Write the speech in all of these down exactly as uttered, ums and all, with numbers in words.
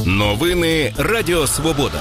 Новини Радіо Свобода.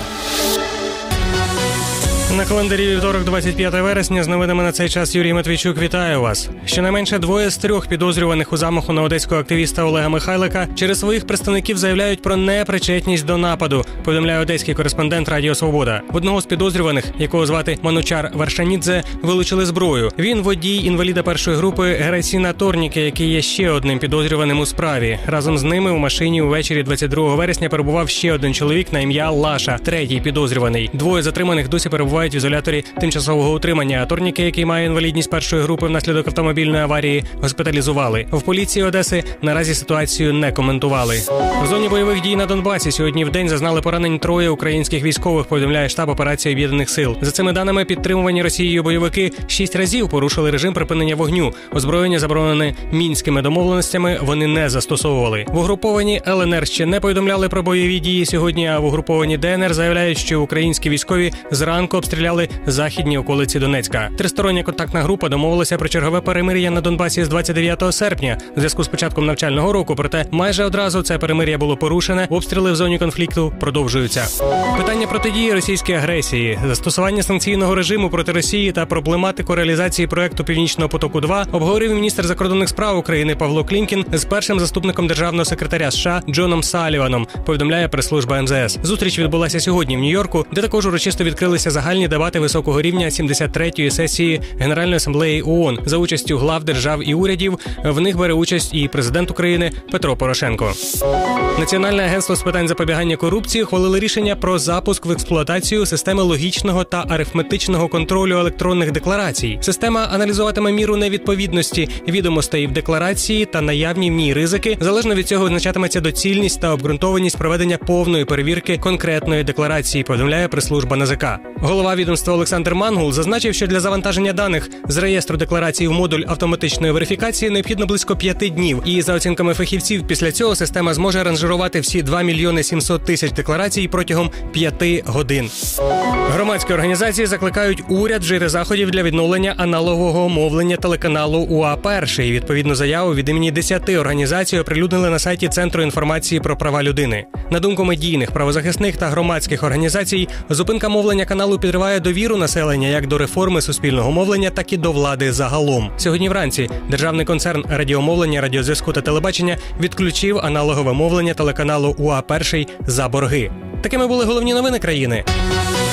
На календарі вівторок, двадцять п'яте вересня, з новинами на цей час Юрій Матвійчук. Вітаю вас. Щонайменше двоє з трьох підозрюваних у замаху на одеського активіста Олега Михайлика через своїх представників заявляють про непричетність до нападу, повідомляє одеський кореспондент Радіо Свобода. В одного з підозрюваних, якого звати Манучар Варшанідзе, вилучили зброю. Він водій інваліда першої групи Герасіна Торніке, який є ще одним підозрюваним у справі. Разом з ними у машині увечері двадцять другого вересня перебував ще один чоловік на ім'я Лаша, третій підозрюваний. Двоє затриманих досі перебувають в ізоляторі тимчасового утримання, а Торніке, який має інвалідність першої групи внаслідок автомобільної аварії, госпіталізували. В поліції Одеси наразі ситуацію не коментували. В зоні бойових дій на Донбасі сьогодні в день зазнали поранень троє українських військових, повідомляє штаб операції Об'єднаних сил. За цими даними, підтримувані Росією бойовики шість разів порушили режим припинення вогню. Озброєння, заборонене мінськими домовленостями, вони не застосовували. В угруповані Л Н Р ще не повідомляли про бойові дії сьогодні, а в угруповані Д Н Р заявляють, що українські військові зранку обстріляли західні околиці Донецька. Тристороння контактна група домовилася про чергове перемир'я на Донбасі з двадцять дев'ятого серпня у зв'язку з початком навчального року, проте майже одразу це перемир'я було порушене, обстріли в зоні конфлікту продовжуються. Питання протидії російській агресії, застосування санкційного режиму проти Росії та проблематику реалізації проекту «Північного потоку-два» обговорив міністр закордонних справ України Павло Клімкін з першим заступником державного секретаря США Джоном Саліваном, повідомляє прес-служба Ем Зе Ес. Зустріч відбулася сьогодні в Нью-Йорку, де також урочисто відкрилися загальні дебати високого рівня сімдесят третьої сесії Генеральної асамблеї О О Н за участю глав держав і урядів. В них бере участь і президент України Петро Порошенко. Національне агентство з питань запобігання корупції ухвалило рішення про запуск в експлуатацію системи логічного та арифметичного контролю електронних декларацій. Система аналізуватиме міру невідповідності відомостей в декларації та наявні в ній ризики. Залежно від цього визначатиметься доцільність та обґрунтованість проведення повної перевірки конкретної декларації, повідомляє прес-служба Н А Зе Ка. Голова відомства Олександр Мангул зазначив, що для завантаження даних з реєстру декларацій в модуль автоматичної верифікації необхідно близько п'яти днів. І за оцінками фахівців, після цього система зможе ранжирувати всі два мільйони сімсот тисяч декларацій протягом п'яти годин. Громадські організації закликають уряд вжити заходів для відновлення аналогового мовлення телеканалу У А перший. Відповідну заяву від імені десяти організацій оприлюднили на сайті Центру інформації про права людини. На думку медійних, правозахисних та громадських організацій, зупинка мовлення каналу підриває довіру населення як до реформи суспільного мовлення, так і до влади загалом. Сьогодні вранці державний концерн радіомовлення, радіозв'язку та телебачення відключив аналогове мовлення телеканалу У А перший за борги. Такими були головні новини країни.